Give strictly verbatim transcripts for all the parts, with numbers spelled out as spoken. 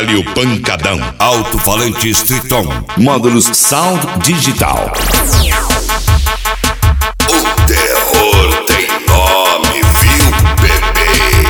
Palio Pancadão, alto-falante Triton, módulos Sound Digital. O terror tem nome, viu, bebê?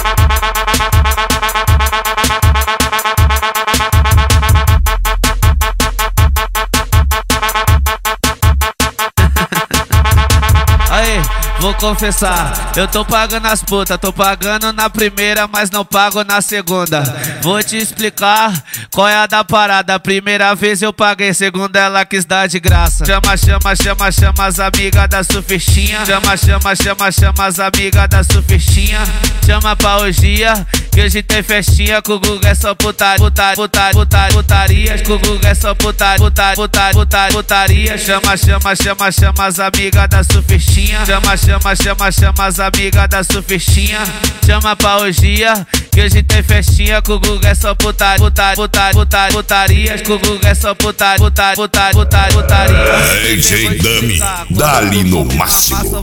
Aí, vou confessar, eu tô pagando as putas, tô pagando na primeira, mas não pago na segunda. Vou te explicar qual é a da parada. Primeira vez eu paguei, segunda ela quis dar de graça. Chama, chama, chama, chama as amigas da surfistinha. Chama, chama, chama, chama as amigas da surfistinha. Chama pra orgia, que hoje tem festinha. Com o Guga é só putaria, putaria, putaria, putaria, putaria. Com o Guga é só putaria, putaria, putaria, putaria, putaria. Chama, chama, chama, chama as amigas da surfistinha. Chama, chama, chama, chama as amigas da surfistinha. Chama pra orgia, que hoje tem festinha. Com o Guga é só putaria, putaria, putaria, putaria, putaria. Com o Guga é só putaria, putaria, putaria, putaria, putaria. D J Dami, dali no máximo.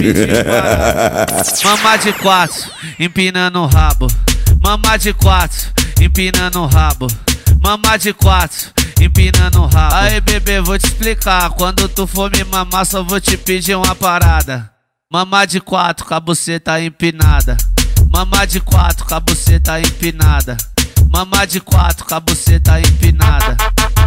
Mamar de quatro, empinando o rabo. Mamar de quatro, empinando o rabo. Mamar de quatro, empinando o rabo. Aí bebê, vou te explicar. Quando tu for me mamar, só vou te pedir uma parada. Mamar de quatro, com a buceta empinada. Mamar de quatro, com a buceta empinada. Mamar de quatro, com a buceta empinada.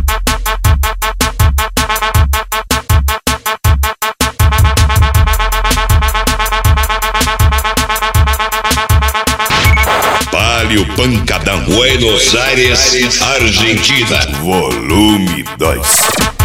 Palio Pancadão, Buenos Aires, Argentina. Volume dois.